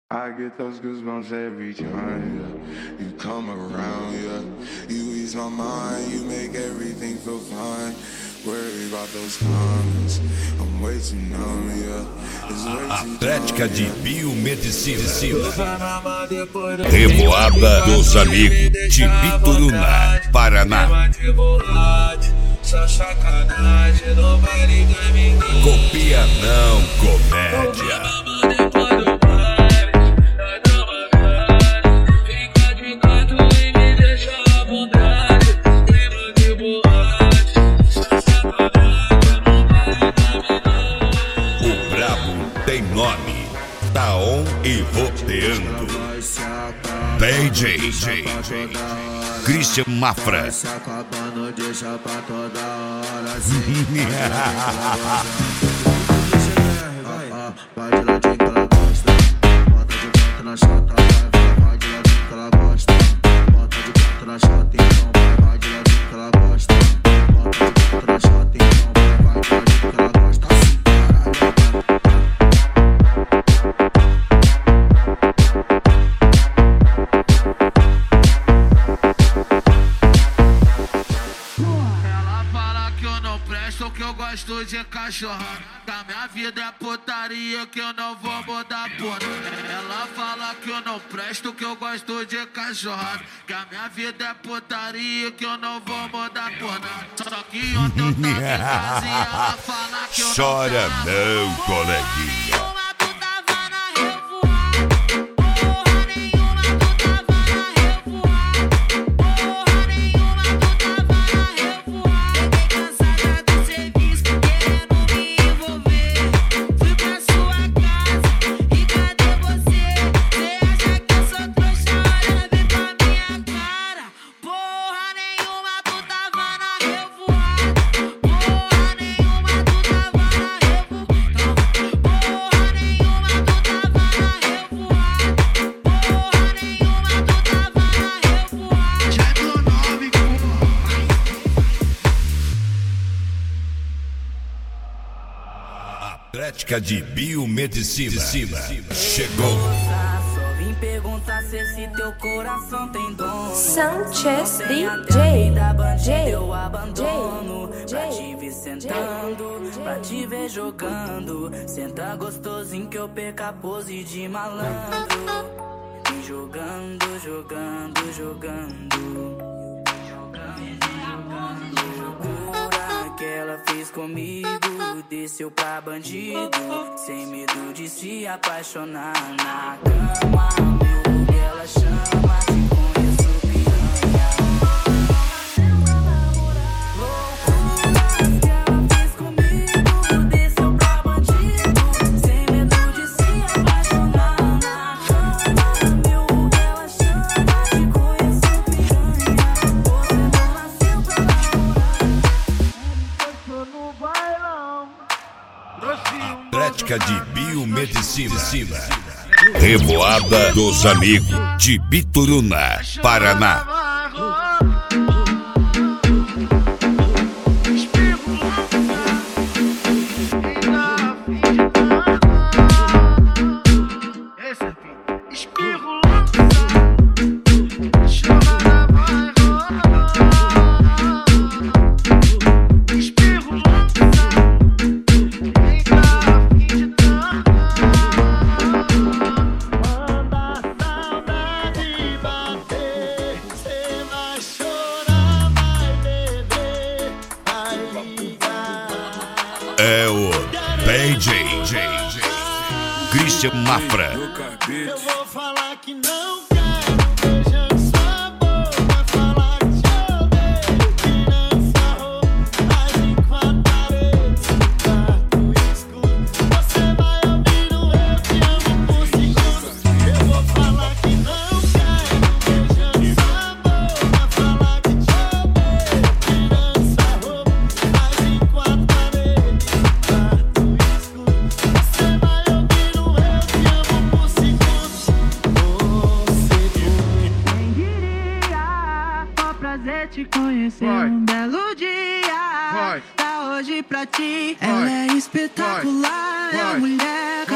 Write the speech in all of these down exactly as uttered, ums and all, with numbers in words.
I get those goosebumps every time, yeah. You come around, yeah. You ease my mind, you make everything feel fine. Worry about those comments, I'm way too numb, yeah. It's way A too prática dumb, de yeah. biomedicina. Revoada dos Amigos de Bituruna, Paraná. Só sacanagem, não vai ligar ninguém. Copia não, comédia. O brabo tem nome, tá on e roteando. D J Christian Mafra. Se acabando, deixa pra toda hora. Vai de ladinho que ela gosta. Bota de quatro na chata. Vai, vai de ladinho que ela gosta. Bota de quatro na chata, então vai, vai de ladinho que ela gosta. Bota de quatro na chata, então vai, vai de ladinho que ela gosta. Assim, que eu gosto de cachorrada, que a minha vida é putaria, que eu não vou mudar porra. Ela fala que eu não presto, que eu gosto de cachorrada, que a minha vida é putaria, que eu não vou mudar porra. Só que ontem eu tava em casa e ela fala que eu não Chora não, coleguinha. Prática de biomedicina chegou. Só vim perguntar se esse teu coração tem dono. Sanchez D J J Eu abandono pra te ver sentando, pra te ver jogando. Senta gostosinho que eu perco a pose de malandro. Vem jogando, jogando, jogando. Que ela fez comigo, desceu pra bandido, sem medo de se apaixonar na cama. Meu, ela chama, te conheço piranha. Loucuras que ela fez comigo, desceu pra bandido, sem medo de se apaixonar na cama. Meu, ela chama, te conheço piranha. Você não nasceu pra namorar. A prática de biomedicina. Revoada dos Amigos de Bituruna, Paraná. É o D J Christian Mafra. Eu vou falar que não quero, beijando sua boca, falar que te odeio, tirando sua roupa, agir com a parede, quarto escuro. Você vai ouvir o eu te amo por segundos. Eu vou falar que não quero, beijando sua boca, falar que te odeio, tirando sua roupa, agir com a parede, quarto escuro. Você vai ouvir o eu te amo por segundos. Quem diria, só prazer te conhecer. Vai. Um belo dia, Vai. tá hoje pra ti. Vai. Ela é espetacular, Vai. é a mulher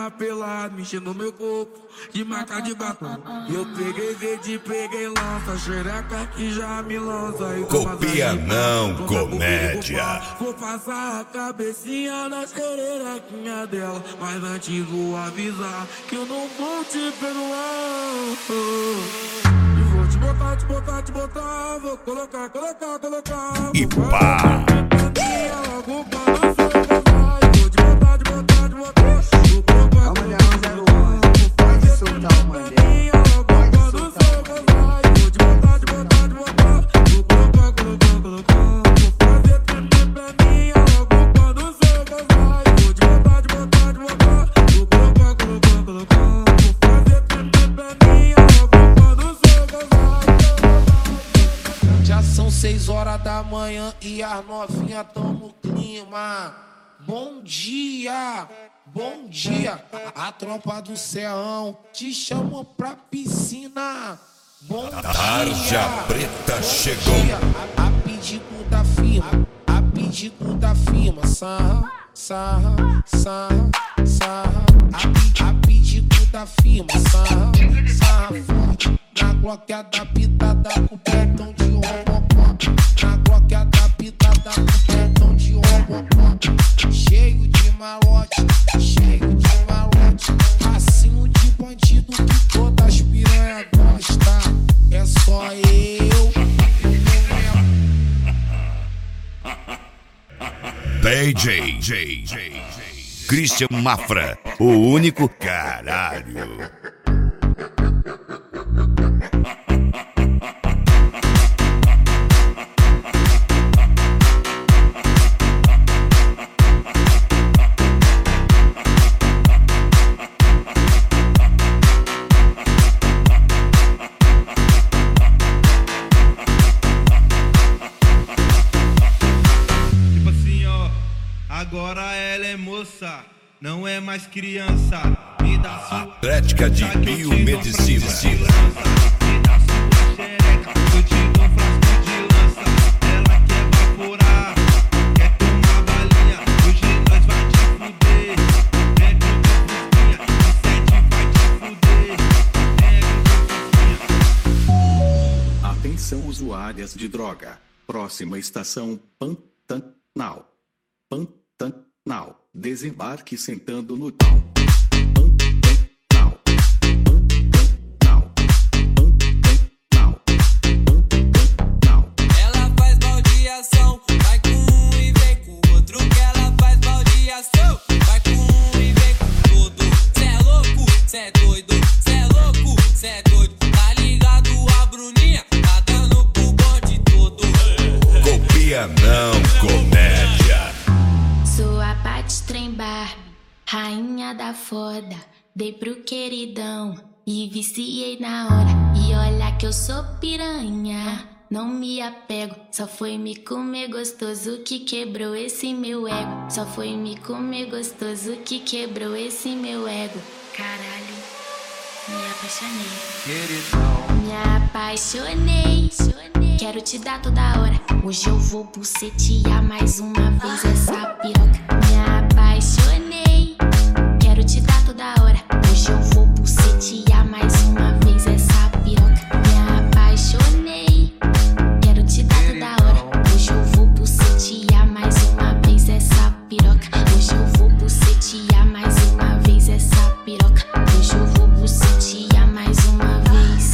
cama pelado, mexendo no meu corpo, de marca de batom. Eu peguei verde, peguei lança, xereca que já me lança. E Copia não, comédia. Vou passar a cabecinha na xerequinha dela, mas antes vou avisar que eu não vou te perdoar. E vou te botar, te botar, te botar, vou colocar, colocar, colocar. E pá! Já são seis horas da manhã e as novinhas tão no clima. Bom dia, bom dia. A tropa do Ceão te chamou pra piscina. Bom dia. Tarja Preta chegou. A, a pedido da firma, a pedido da firma. Sarra, sarra, sarra, sarra. A, pe- a pedido da firma. Sarra, sarra forte. Na gloqueada pitada com petão de robocó. Na gloqueada pitada com petão de robocó. Cheio de malote, cheio de malote. Racinho de bandido que todas as piranha gosta. É só eu D J Christian Mafra, o único caralho. Tipo assim, ó, agora ela é moça, não é mais criança. Me dá sua Atlética de Biomedicina. Me dá sua xereca, eu te dou um frasco de lança. Ela quer vaporar, quer tomar balinha. Hoje nós vai te fuder. Pega o teu fusquinha, o sete vai te fuder. Pega o teu fusquinha. Atenção usuárias de droga. Próxima estação Pantanal. Pantanal. Desembarque sentando no chão. Pantanal. Pantanal. Pantanal. Pantanal. Ela faz baldeação, vai com um e vem com o outro. Que ela faz baldeação, vai com um e vem com o outro. Cê é louco, cê é doido, cê é louco, cê é doido. Tá ligado a Bruninha, tá dando pro bonde todo. Copia não, comédia. Sou a Paty Trem Barbie, rainha da foda. Dei pro queridão e viciei na hora. E olha que eu sou piranha, não me apego. Só foi me comer gostoso que quebrou esse meu ego. Só foi me comer gostoso que quebrou esse meu ego. Caralho, me apaixonei. Queridão, Me apaixonei. Quero te dar toda hora. Hoje eu vou bucetear mais uma vez essa piroca. Me apaixonei. Quero te dar toda hora. Hoje eu vou bucetear mais uma vez essa piroca. Me apaixonei. Quero te dar toda hora. Hoje eu vou bucetear mais uma vez essa piroca. Hoje eu vou bucetear mais uma vez essa piroca. Hoje eu vou bucetear mais uma vez.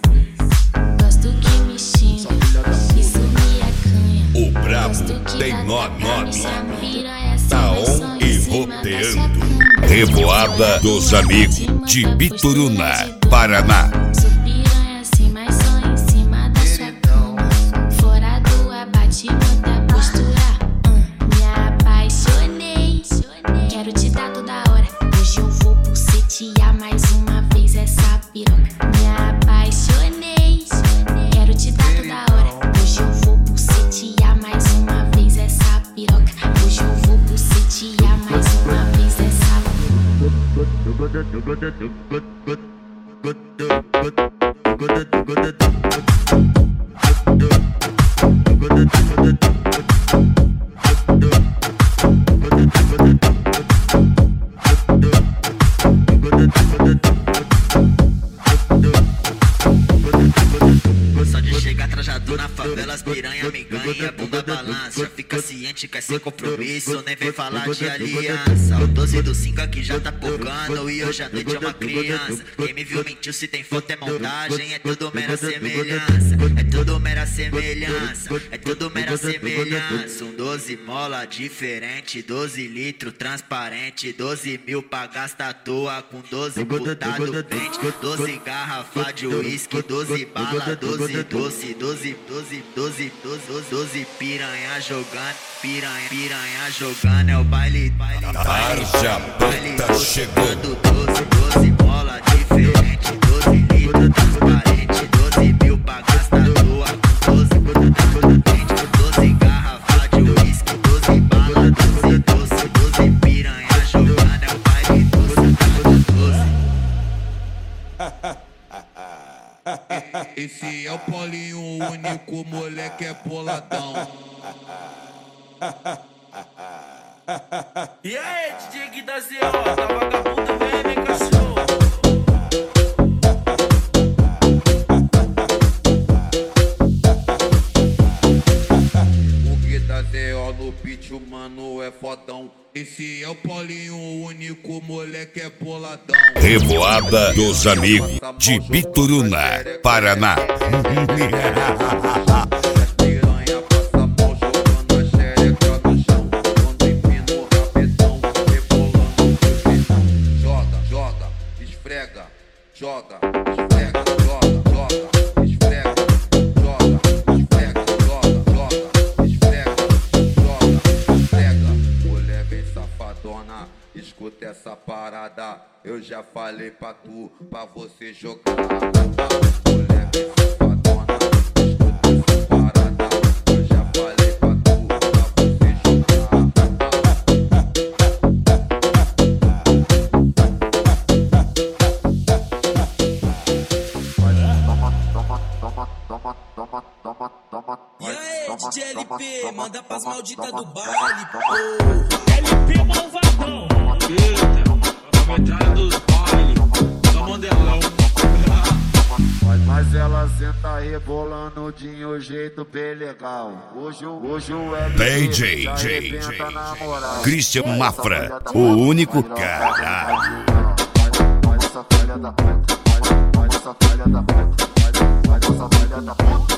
Gosto que me xinga, isso me acanha. O brabo tem nome, nome. Taon e roteando. Revoada dos Amigos de Bituruna, Paraná. Sou piranha assim, mas só em cima da sua cama. Fora do abate, muita postura. Hum, me apaixonei. Quero te dar toda hora. Hoje eu vou bucetear mais uma vez essa piroca. Me apaixonei. Quero te dar toda hora. Hoje eu vou bucetear mais uma vez essa piroca. Hoje eu vou bucetear mais uma vez essa ciente, quer sem compromisso, nem vem falar de aliança. O doze do cinco aqui já tá pocando e hoje à noite é uma criança. Quem me viu mentiu, se tem foto é montagem, é tudo mera semelhança. É tudo mera semelhança, é tudo mera semelhança. Um doze mola diferente, doze litro transparente, doze mil pra gastar à toa com doze putado pente, doze garrafa de uísque, doze bala, doze doce, doze, doze, doze, doze, doze piranha jogando, piranha, piranha jogando, é o baile, baile, Tarja Preta chegando. doze, doze mola diferente, doze litro transparente, doze mil pra gastar à toa com doze putado pente, doze garrafa de uísque, doze bala, doze doce, doze piranha jogando, é o baile doce, doze. Esse é o Paulinho, o único moleque é boladão. E aí, D J Gui da Z O, tá vagabundo, vem, vem, cachorro. O Gui da Z O no beat, o mano é fodão. Esse é o Paulinho, o único moleque é boladão. Revoada dos amigos de Bituruna, Paraná. Joga, joga, esfrega, joga, esfrega, joga, joga, esfrega, joga, esfrega, joga, joga, esfrega, joga, esfrega. Mulher bem safadona, escuta essa parada. Eu já falei pra tu, pra você jogar. Mulher bem safadona, escuta essa parada. Eu já falei pra tu, pra você E aí, D J L P, manda pras malditas do baile, pô. L P malvadão. A metralha dos bailes, só modelão. Mas ela senta rebolando de um jeito bem legal. Hoje, hoje o L D J arrebenta na moral. Christian Mafra, o único cara. Olha essa filha da puta, olha essa filha da puta, olha essa filha da puta.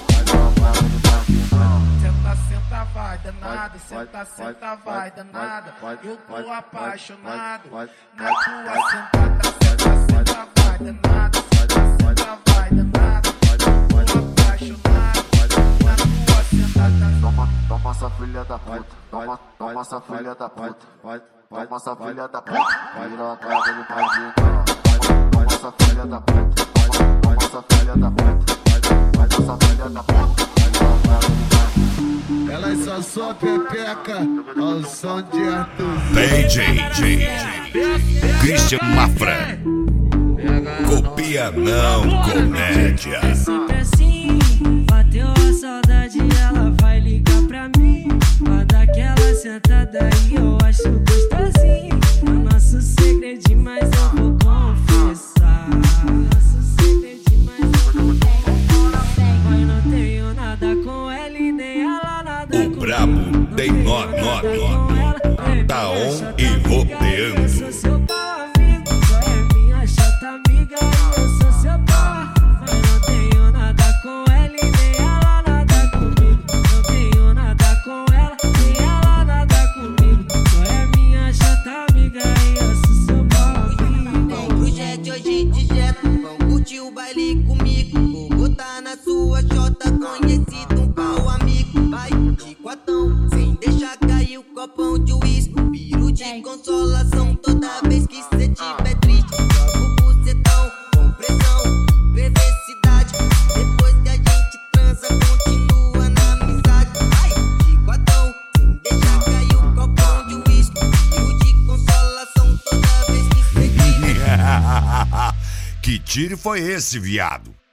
Senta, senta, vai danado, senta, senta, vai danada. Eu tô apaixonado na tua sentada. Senta, senta, vai danado, senta, senta, vai danada. Tô apaixonado na tua sentada. Toma, toma essa filha da puta, toma, toma essa filha da puta, toma essa filha da puta. Vira a cara do paizinho, olha essa filha da puta, olha essa filha da puta, olha essa filha da puta. Elas só sua pepeca ao som de Arthur. D J Christian Mafra. Copia não, comédia. Sempre assim, bateu a saudade, ela vai ligar pra mim. Pra dar aquela sentada aí, eu acho gostosinho. É nosso segredinho, mas eu vou confessar. Nosso segredinho, mas eu vou confessar. Mas não tenho nada com ela e nem ela nada O brabo tem nó, nó, nó. Tá on e rodeando. Eu sou seu pau amigo, só é minha chata amiga e eu sou seu pau. Mas não tenho nada com ela e nem ela nada comigo. Não tenho nada com ela, nem ela nada comigo. Só é minha chata amiga e eu sou seu pau amigo. Vem pro jet hoje de jet, vão curtir o baile comigo. Vou botar na sua chota, conhecido um pau amigo. Vai de quatão, sem deixar cair o copão de uísque. Piro de consolação toda vez que cê tiver triste. Joga o bucetão com pressão, perversidade. Depois que a gente transa, continua na amizade. Vai de quatão, sem deixar cair o copão de uísque. Piro de consolação toda vez que cê tiver triste. Que tiro foi esse, viado?